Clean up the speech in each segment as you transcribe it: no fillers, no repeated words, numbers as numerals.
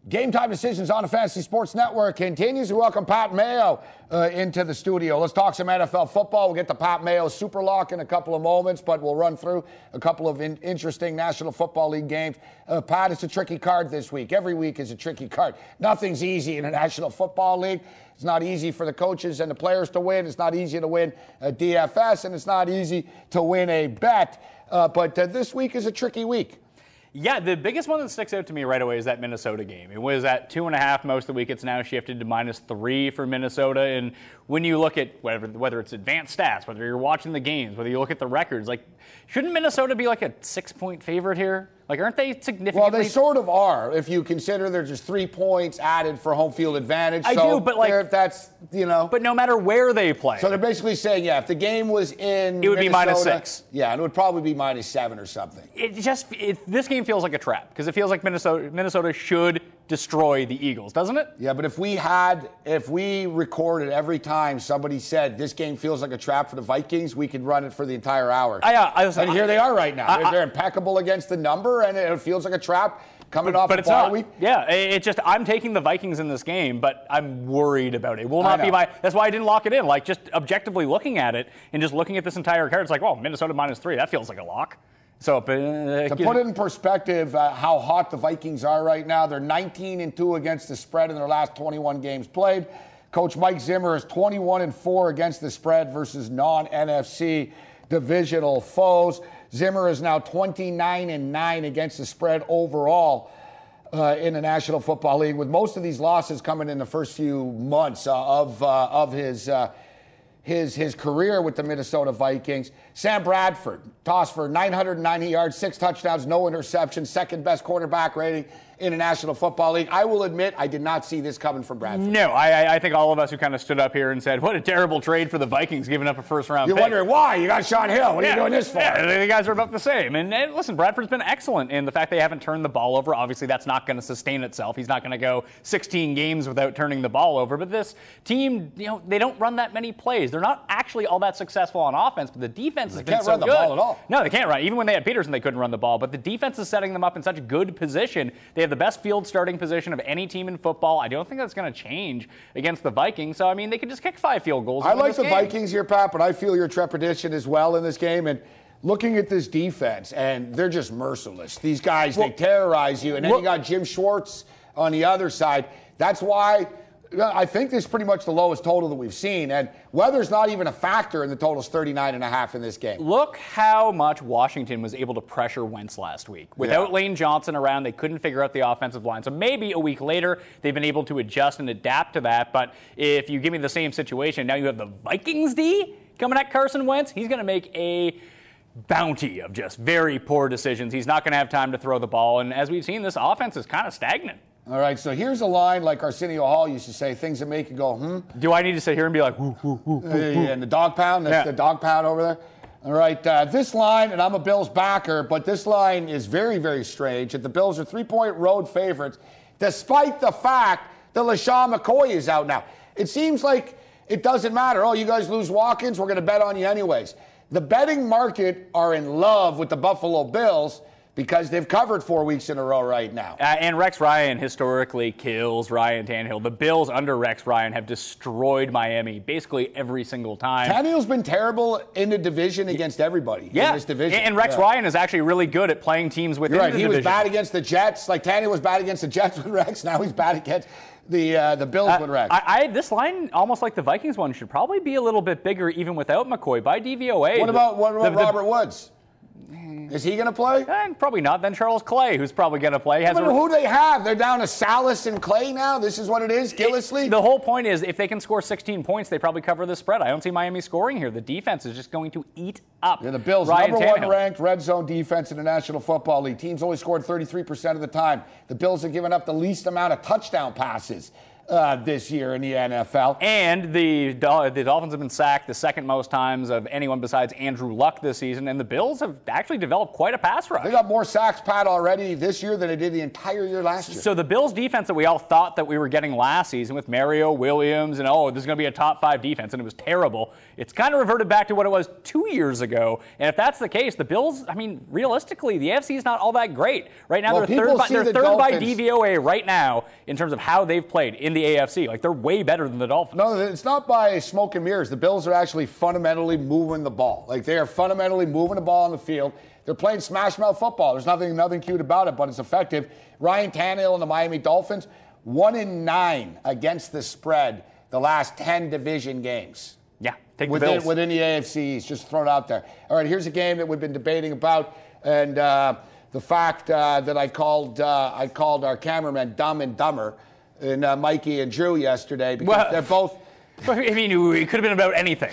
Game Time Decisions on the Fantasy Sports Network continues. We welcome Pat Mayo into the studio. Let's talk some NFL football. We'll get to Pat Mayo's Super Lock in a couple of moments, but we'll run through a couple of interesting National Football League games. Pat, it's a tricky card this week. Every week is a tricky card. Nothing's easy in the National Football League. It's not easy for the coaches and the players to win. It's not easy to win a DFS, and it's not easy to win a bet. But this week is a tricky week. Yeah, the biggest one that sticks out to me right away is that Minnesota game. It was at 2.5 most of the week. It's now shifted to -3 for Minnesota. And when you look at whether it's advanced stats, whether you're watching the games, whether you look at the records, like, shouldn't Minnesota be like a 6-point favorite here? Like, aren't they significantly? Well, they sort of are, if you consider there's just 3 points added for home field advantage. I do, but like that's, you know. But no matter where they play. So they're basically saying, yeah, if the game was in it would Minnesota, be -6. Yeah, and it would probably be -7 or something. This game feels like a trap because it feels like Minnesota should destroy the Eagles, doesn't it? Yeah, but if we recorded every time somebody said this game feels like a trap for the Vikings, we could run it for the entire hour. And here they are right now. They're impeccable against the number, and it feels like a trap coming off a bye week. Yeah, it's just I'm taking the Vikings in this game, but I'm worried about it. It will not be that's why I didn't lock it in. Like, just objectively looking at it and just looking at this entire card, it's like, well, Minnesota -3, that feels like a lock. So to put it in perspective, how hot the Vikings are right now, they're 19-2 against the spread in their last 21 games played. Coach Mike Zimmer is 21-4 against the spread versus non-NFC divisional foes. Zimmer is now 29-9 against the spread overall in the National Football League, with most of these losses coming in the first few months of his career with the Minnesota Vikings. Sam Bradford tossed for 990 yards, 6 touchdowns, no interceptions, second best quarterback rating in the National Football League. I will admit I did not see this coming from Bradford. No, I think all of us who kind of stood up here and said, what a terrible trade for the Vikings giving up a first-round pick. You're wondering why. You got Sean Hill. What are you doing this for? Yeah, the guys are about the same. And listen, Bradford's been excellent in the fact they haven't turned the ball over. Obviously, that's not going to sustain itself. He's not going to go 16 games without turning the ball over. But this team, they don't run that many plays. They're not actually all that successful on offense, but the defense has been so good. They can't run the ball at all. No, they can't run. Even when they had Peterson, they couldn't run the ball. But the defense is setting them up in such good position. They have the best field starting position of any team in football. I don't think that's going to change against the Vikings. So, I mean, they could just kick 5 field goals. I like the Vikings here, Pat, but I feel your trepidation as well in this game. And looking at this defense, and they're just merciless. These guys, they terrorize you. And then you got Jim Schwartz on the other side. That's why I think this is pretty much the lowest total that we've seen. And weather's not even a factor in the totals 39.5 in this game. Look how much Washington was able to pressure Wentz last week. Without Lane Johnson around, they couldn't figure out the offensive line. So maybe a week later, they've been able to adjust and adapt to that. But if you give me the same situation, now you have the Vikings D coming at Carson Wentz. He's going to make a bounty of just very poor decisions. He's not going to have time to throw the ball. And as we've seen, this offense is kind of stagnant. All right, so here's a line like Arsenio Hall used to say, things that make you go, Do I need to sit here and be like, whoo, whoo, whoo, whoo, yeah, and the dog pound, that's the dog pound over there. All right, this line, and I'm a Bills backer, but this line is very, very strange. That the Bills are 3-point road favorites, despite the fact that LaShawn McCoy is out now. It seems like it doesn't matter. Oh, you guys lose Watkins, we're going to bet on you anyways. The betting market are in love with the Buffalo Bills because they've covered 4 weeks in a row right now. And Rex Ryan historically kills Ryan Tannehill. The Bills under Rex Ryan have destroyed Miami basically every single time. Tannehill's been terrible in the division against everybody in this division. And Rex Ryan is actually really good at playing teams within the division. He was bad against the Jets. Like Tannehill was bad against the Jets with Rex. Now he's bad against the Bills with Rex. This line, almost like the Vikings one, should probably be a little bit bigger even without McCoy. By DVOA. What about Robert Woods? Is he going to play? Probably not. Then Charles Clay, who's probably going to play. Who they have? They're down to Salas and Clay now? This is what it is? Gillislee? The whole point is if they can score 16 points, they probably cover the spread. I don't see Miami scoring here. The defense is just going to eat up. The Bills, number 1 ranked red zone defense in the National Football League. Teams only scored 33% of the time. The Bills have given up the least amount of touchdown passes this year in the NFL. And the Dolphins have been sacked the second most times of anyone besides Andrew Luck this season, and the Bills have actually developed quite a pass rush. They got more sacks, Pat, already this year than they did the entire year last year. So the Bills defense that we all thought that we were getting last season with Mario Williams and, this is going to be a top 5 defense, and it was terrible. It's kind of reverted back to what it was 2 years ago. And if that's the case, the Bills, realistically, the AFC is not all that great. Right now, they're third by DVOA right now in terms of how they've played in the AFC. Like, they're way better than the Dolphins. No, it's not by smoke and mirrors. The Bills are actually fundamentally moving the ball. Like, they are fundamentally moving the ball on the field. They're playing smash mouth football. There's nothing cute about it, but it's effective. Ryan Tannehill and the Miami Dolphins, 1-9 against the spread the last 10 division games. Yeah, take the Bills. Within the AFC, he's just thrown out there. All right, here's a game that we've been debating about, and the fact that I called our cameramen dumb and dumber, and Mikey and Drew yesterday, because they're both. It could have been about anything.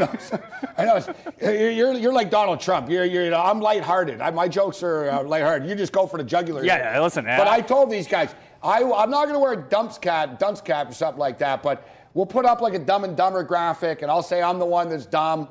I know. You're like Donald Trump. I'm lighthearted. My jokes are lighthearted. You just go for the jugular. Yeah, listen. But I told these guys, I'm not going to wear a dunce cap or something like that, but we'll put up like a Dumb and Dumber graphic, and I'll say I'm the one that's dumb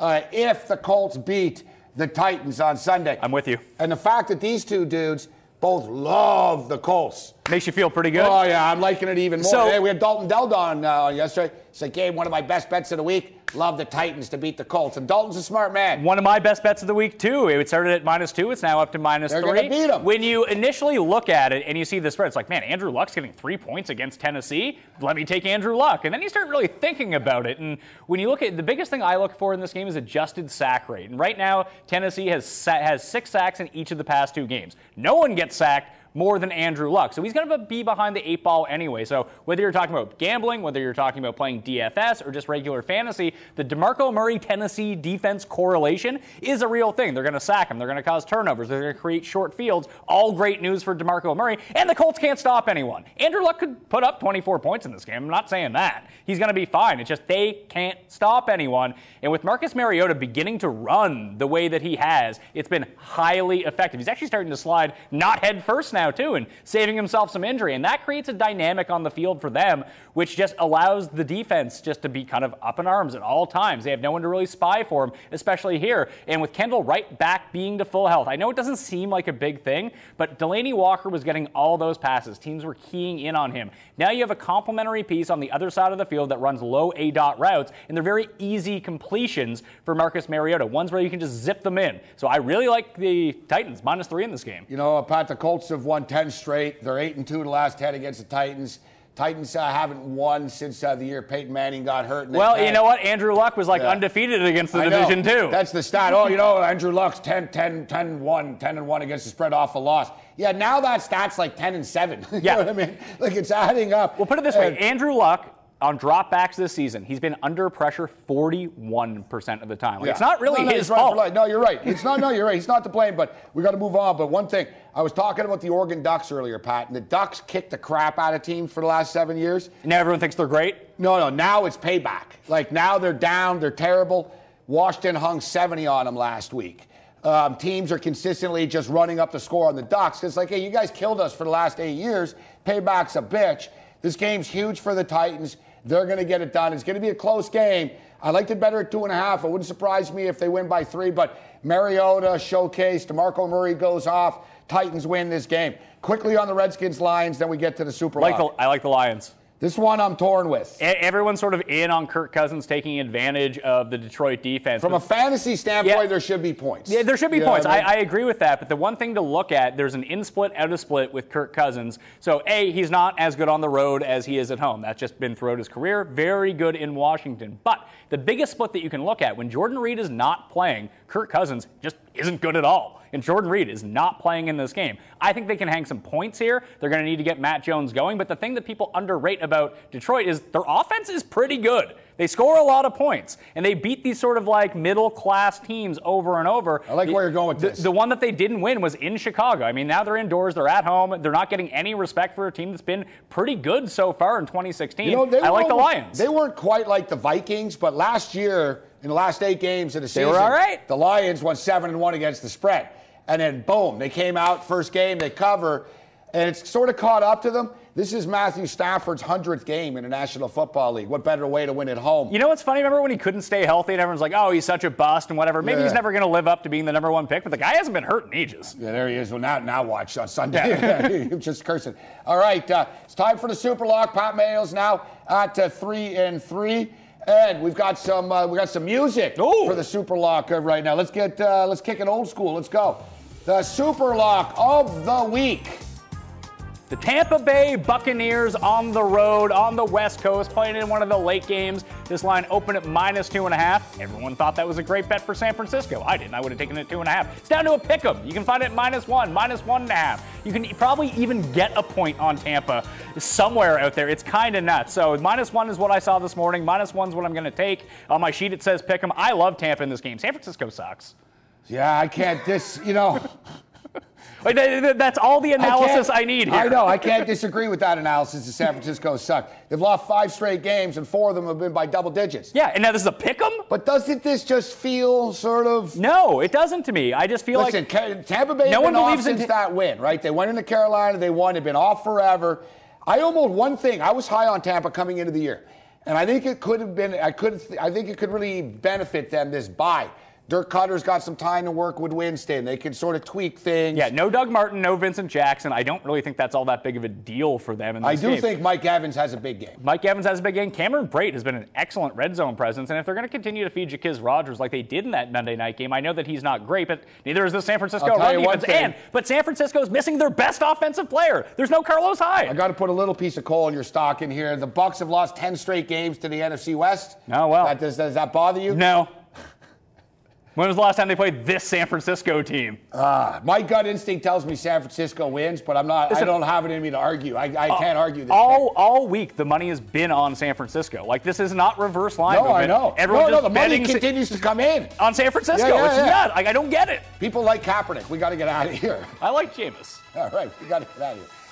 if the Colts beat the Titans on Sunday. I'm with you. And the fact that these two dudes both love the Colts. Makes you feel pretty good. Oh, yeah, I'm liking it even more. So, hey, we had Dalton Deld on yesterday. It's like, hey, one of my best bets of the week, love the Titans to beat the Colts. And Dalton's a smart man. One of my best bets of the week, too. It started at -2. It's now up to -3. They're going to beat them. When you initially look at it and you see the spread, it's like, man, Andrew Luck's getting 3 points against Tennessee. Let me take Andrew Luck. And then you start really thinking about it. And when you look at the biggest thing I look for in this game is adjusted sack rate. And right now, Tennessee has 6 sacks in each of the past 2 games. No one gets sacked more than Andrew Luck. So he's going to be behind the 8 ball anyway. So whether you're talking about gambling, whether you're talking about playing DFS or just regular fantasy, the DeMarco Murray-Tennessee defense correlation is a real thing. They're going to sack him. They're going to cause turnovers. They're going to create short fields. All great news for DeMarco Murray. And the Colts can't stop anyone. Andrew Luck could put up 24 points in this game. I'm not saying that. He's going to be fine. It's just they can't stop anyone. And with Marcus Mariota beginning to run the way that he has, it's been highly effective. He's actually starting to slide not head first now, too, and saving himself some injury. And that creates a dynamic on the field for them, which just allows the defense just to be kind of up in arms at all times. They have no one to really spy for him, especially here. And with Kendall right back being to full health, I know it doesn't seem like a big thing, but Delaney Walker was getting all those passes. Teams were keying in on him. Now you have a complementary piece on the other side of the field that runs low A-dot routes, and they're very easy completions for Marcus Mariota, ones where you can just zip them in. So I really like the Titans, -3 in this game. You know, Pat, the Colts have won 10 straight. They're 8-2 the last 10 against the Titans. Titans haven't won since the year Peyton Manning got hurt. Well, you know what? Andrew Luck was undefeated against the division, too. That's the stat. Oh, Andrew Luck's 10-1 against the spread off a loss. Yeah, now that stat's like 10-7. You know what I mean? Like, it's adding up. Well, put it this way. Andrew Luck, on dropbacks this season, he's been under pressure 41% of the time. It's not really his fault. No, you're right. You're right. He's not to blame, but we got to move on. But one thing, I was talking about the Oregon Ducks earlier, Pat, and the Ducks kicked the crap out of teams for the last 7 years. Now everyone thinks they're great? No, now it's payback. Like, now they're down, they're terrible. Washington hung 70 on them last week. Teams are consistently just running up the score on the Ducks. It's like, hey, you guys killed us for the last 8 years. Payback's a bitch. This game's huge for the Titans. They're going to get it done. It's going to be a close game. I liked it better at 2.5. It wouldn't surprise me if they win by 3, but Mariota showcase, DeMarco Murray goes off. Titans win this game. Quickly on the Redskins-Lions, then we get to the Super Bowl. I like the Lions. This one I'm torn with. Everyone's sort of in on Kirk Cousins taking advantage of the Detroit defense. From a fantasy standpoint, there should be points. Yeah, there should be points. I agree with that. But the one thing to look at, there's an in-split, out-of-split with Kirk Cousins. So, A, he's not as good on the road as he is at home. That's just been throughout his career. Very good in Washington. But the biggest split that you can look at, when Jordan Reed is not playing, Kirk Cousins just isn't good at all. And Jordan Reed is not playing in this game. I think they can hang some points here. They're going to need to get Matt Jones going. But the thing that people underrate about Detroit is their offense is pretty good. They score a lot of points. And they beat these sort of like middle-class teams over and over. I like where you're going with this. The one that they didn't win was in Chicago. I mean, now they're indoors. They're at home. They're not getting any respect for a team that's been pretty good so far in 2016. I like the Lions. They weren't quite like the Vikings, but last year, in the last 8 games of the season, they were all right. The Lions won 7-1 against the spread. And then, boom, they came out, first game, they cover, and it's sort of caught up to them. This is Matthew Stafford's 100th game in the National Football League. What better way to win at home? You know what's funny? Remember when he couldn't stay healthy and everyone's like, oh, he's such a bust and whatever. Maybe he's never going to live up to being the number one pick, but the guy hasn't been hurt in ages. Yeah, there he is. Well, now watch on Sunday. You're just cursing. All right, it's time for the Super Lock. Pat Mayo's now at 3-3. And we've got some music for the Super Lock right now. Let's kick it old school. Let's go. The Super Lock of the week. The Tampa Bay Buccaneers on the road, on the West Coast, playing in one of the late games. This line opened at -2.5. Everyone thought that was a great bet for San Francisco. I didn't. I would have taken it at 2.5. It's down to a pick 'em. You can find it at -1, -1.5. You can probably even get a point on Tampa somewhere out there. It's kind of nuts. So -1 is what I saw this morning. -1 is what I'm going to take. On my sheet it says pick 'em. I love Tampa in this game. San Francisco sucks. Yeah, I can't That's all the analysis I need here. I know. I can't disagree with that analysis. The San Francisco suck. They've lost 5 straight games, and 4 of them have been by double digits. Yeah, and now this is a pick-em? But doesn't this just feel sort of... No, it doesn't to me. I just feel like... Listen, Tampa Bay has been off since that win, right? They went into Carolina. They won. They've been off forever. I was high on Tampa coming into the year, and I think it could have been... I think it could really benefit them, this bye. Dirk Cutter's got some time to work with Winston. They can sort of tweak things. Yeah, no Doug Martin, no Vincent Jackson. I don't really think that's all that big of a deal for them in this game. I do think Mike Evans has a big game. Mike Evans has a big game. Cameron Brate has been an excellent red zone presence, and if they're going to continue to feed Jaquiz Rodgers like they did in that Monday night game, I know that he's not great, but neither is the San Francisco run defense. But San Francisco is missing their best offensive player. There's no Carlos Hyde. I got to put a little piece of coal in your stock in here. The Bucs have lost 10 straight games to the NFC West. Oh, well. Does that bother you? No. When was the last time they played this San Francisco team? My gut instinct tells me San Francisco wins, but I'm not. Listen, I don't have it in me to argue. I can't argue this. All week, the money has been on San Francisco. Like, this is not reverse line movement. I know. Everyone the money continues to come in on San Francisco. It's nuts. Like, I don't get it. People like Kaepernick. We got to get out of here. I like Jameis. All right, we got to get out of here.